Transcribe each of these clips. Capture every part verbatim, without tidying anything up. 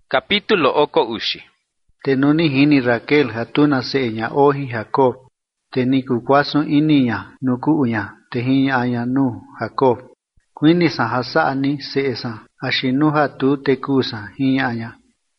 Capítulo oko ushi. Tenuni hini Raquel hatuna seña ohi Jacob. Teniku kwasun ininya nuku unya tehinya anya nu Jacob. Kwini sa hasani seesa ashinu hatu tekusa hinya anya.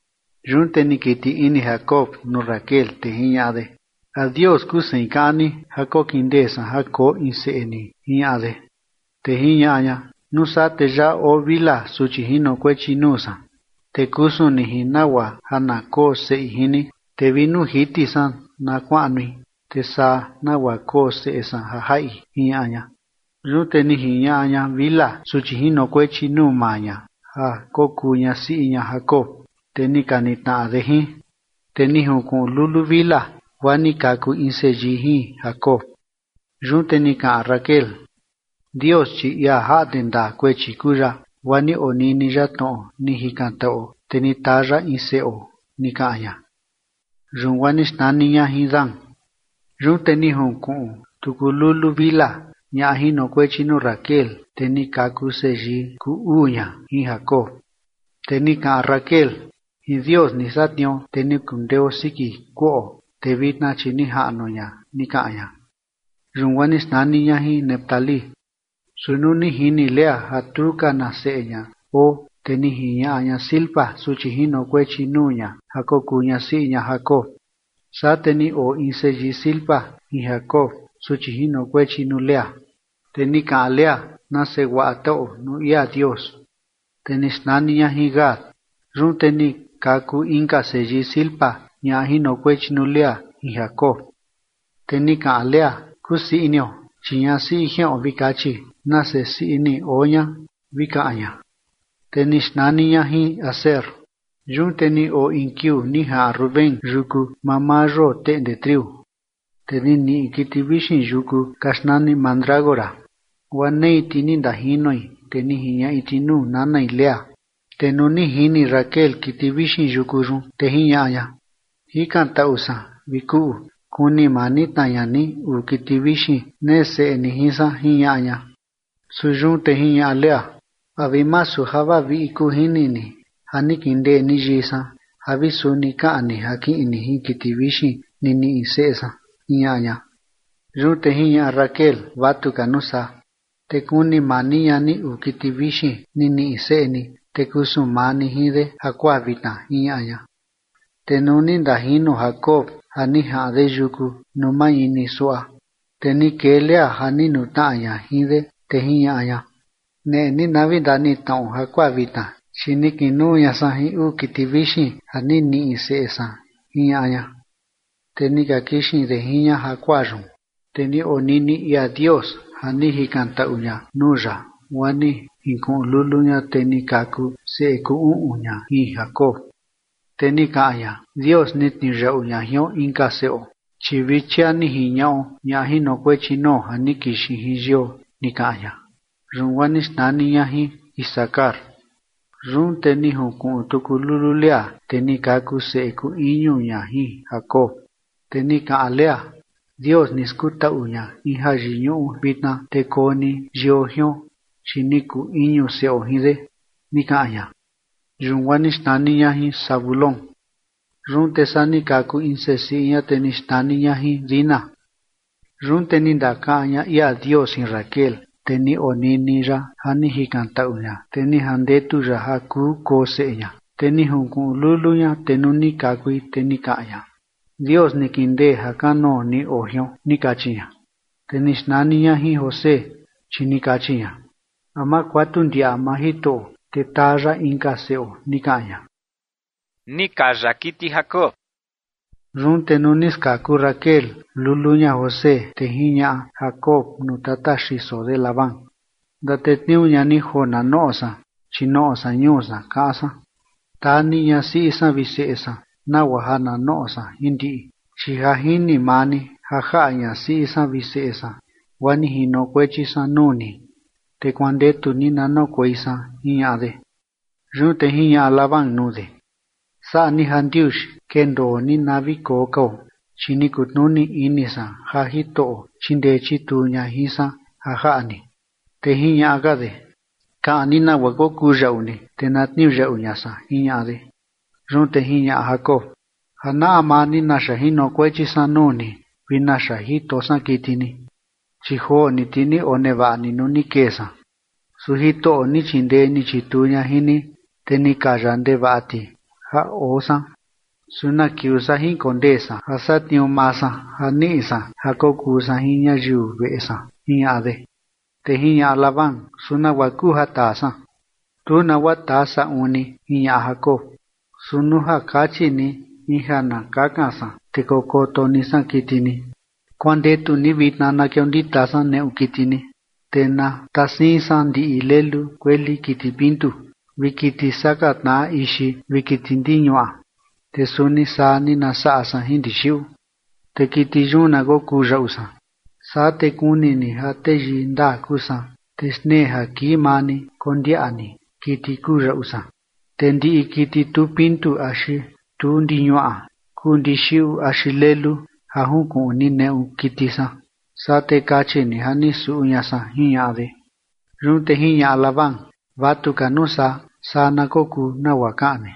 Jun tenikiti ini Jacob nu Raquel tehinya ade. Adios kusenkani Jacob kindesa Jacob inseeni hinya ade. Tehinya anya nusa teja o vila suchihino kwechinusa. Tekusu ni hinawa hanako se ihini te vinu hiti san na kwanui te sa nawa ko se esa hahai hianya rute ni hianya vila suchihino kwechi nu manya ha kokunya sinya hako teni kanita adehi teni huku lulu vila wani kaku insejihi hako rute ni ka Raquel Dios chi ya ha denda kwechi kuja wani onini jato ni hikantao teni tara inseo ni kanya runwani staninya hidan run teni honku tukululu vila nya hino kwechino Raquel teni kaku seji ku unya hi Jacob teni ka Raquel hi Dios ni satnyo teni kundeo siki ko te vitna chini hanonya ni kanya runwani staninya hi Neptali sununi hini lea hatuka na seña o teni hinya anya silpa suchihino kwechi nunya hako kunya sinya hako sa teni o inseji silpa hi Jacob suchihino kwechi nulea teni ka lea na se wato nu ya Dios teni snaninya hi Gad run teni kaku inka seji silpa nya hino kwechi nulea hi Jacob teni ka lea kusi inyo chinya si hio vikachi nase si ini onya vika anya teni snaninya hi Aser jun teni o inkiu ni ha Ruben juku mamajo te de triu teni ni kitivishin juku kasnani mandragora wanei tini dahinoi teni hinya itinu nana ilea tenuni hini Raquel kitivishin juku jun tehinya anya hi kanta usa viku kuni manita yani u kitivishi nese enihisa hinya anya sujun tehinya alea avimasu hava vi ikuhinini hanikinde nijisa havisu nikani haki inihi kitivishi nini isesa hinya anya jun tehinya Raquel vatu kanusa tekuni mani yani u kitivishi nini iseni tekusu mani hide hakwa vita hinya anya tenuni dahino Jacob hani hade yuku numai ni soa teni kelea hani nutaya hide tehinya anya ne ni navi dani tau hakwa vita shiniki nu ya sahi u kitivishi hani ni isesa hinya anya teni kakishi de hinya hakwa ru teni onini ya Dios hani hikanta unya nuja wani hinkun lulunya teni kaku se ku unya hi Jacob teni kaya Dios nitni raunya hio inka seo chivichia ni hinyao nya hino kwechi no hanikishi hijio ni kaya runwani snani yahi Isakar run teni huku tukulululea teni kaku se ku inyu yahi Jacob teni ka alea Dios niskuta unya iha jinyu bitna tekoni jiohio chiniku inyu seo hide ni kaya runwani stani yahi Sabulon run tesani kaku insesinya teni stani yahi Dina run teni dakanya ya Dios in Raquel teni onini ra hani hikanta unya teni handetu ra haku kosenya teni hunku lulunya tenuni kakui teni kaya Dios nikinde hakano ni ohio ni kachiya teni stani yahi Jose chini kachiya ama kwatundia mahito te tara inka seo nikaya Nikaya kiti Jacob run tenunis kaku Raquel lulunya Jose tehinya Jacob nutata shiso de Labán datetniunya ni jona noosa chinoosa nyusa kasa tani ya si isa visesa na wahana noosa hindi chihahini mani hahanya si isa visesa wani hino kwechi sanuni te cuande tu ni nano koisa hinyade run tehinya Labán nude sa ni handiush kendo ni navi koko chinikutnuni inisa hahito chindechi tunya hisa hahani tehinya agade ka anina wago kujauni tenatni jaunyasa hinyade Run te hiña Jacob. Hana amani nasha hino kwechi sanuni, vinasha hito san kitini. Chiho ni tini oneva ni nuni kesa. Suhito ni chinde ni chitunya hini, teni kajande vati, ha osa. Suna kiusa hin kondesa, hasat niumasa, hanisa, hakokusa hinya yu vesa, hinya ade. Te hinya alaban, suna waku hatasa. Tuna watasa uni, hinya Jacob. Sunuha kachini, ihana kakasa, te kokoto nisan kitini. Kwande tu ni vitnana kionditasa ne ukitini. Tena tasinsan di ilelu kweli kitipintu. Wikiti sakat na ishi wikitindinyoa. Te suni sani na saasa hindi shiu. Te kitijuna go kuja usa. Sa te kunini ha te jinda kusa. Te sneha kimani kondiani kiti kuja usa. Te ndi ikiti tu pintu ashi tu ndinyoa. Kundi shiu ashi lelu ha hunku unine ukitisa. Sa te kachini hanisu unyasa hinyade. Run te hinya alaban. Vatu kanusa sa nakoku na wakane.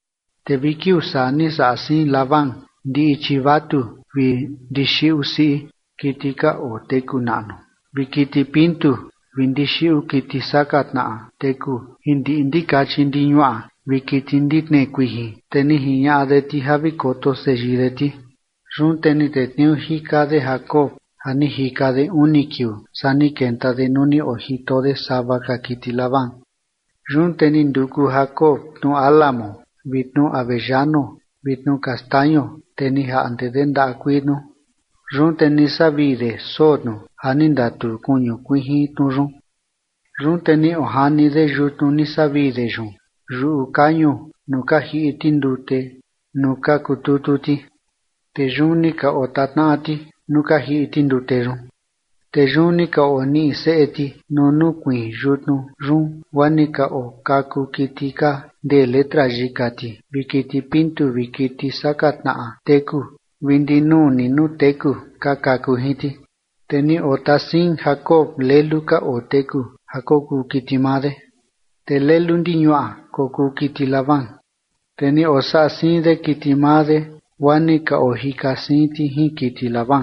Te vikiu sa nisa asin laban di ichivatu vi dishiu si kitika o teku nano. Vikiti pintu vindishiu kiti sakat na teku hindi indika chindinyoa vikiti indikne kuihi teni hinya adeti havi koto sejideti. Run teni tetniu hika de Jacob hani hika de unikiu sani kenta de nuni ojito de sabaka kiti laban. Run teni nduku Jacob nu alamo. Vitnu avellano, vitnu castaño, teni ha antedenda akuinu. Run teni sabide sonu, haninda tu kuño kuihi tu run. Run teni ohani de yutnu ni sabide jun. Ru kaño, nuka hi itindute, nuka kutututi. Te juni ka otatnati, nuka hi itindute run. Te juni ka oni seeti, nonu kui yutnu run, wanika o kaku kitika. De letra jikati, vikiti pintu vikiti sakatnaa, teku, vindinu ninu teku, kakaku hiti. Teni otasin Jacob leluka o teku, hakoku kitimade. Te lelundi nyua, koku kitilaban. Teni osasin de kitimade, wanika o hikasinti hi kitilaban.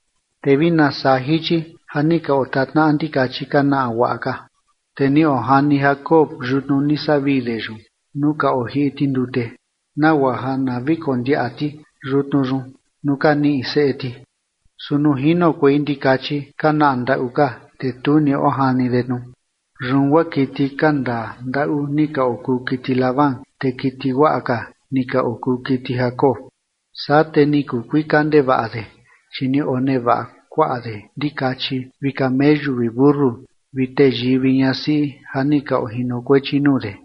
Te vina sahichi, hanika otatna antikachi na waka. Teni ohani Jacob jutnu nisabide. Nuka ohi itindute. Na wahana vikondiati rutnurun. Nuka ni iseeti. Sunu hino kwe indikachi kana anda uka te tuni ohani denu. Runwa kiti kanda nda u nika oku kiti laban te kiti waaka nika oku kiti Jacob. Sate niku kuikande vaade. Chini one va kwaade dikachi vikameju viburu viteji vinyasi hanika ohino kwe chinude.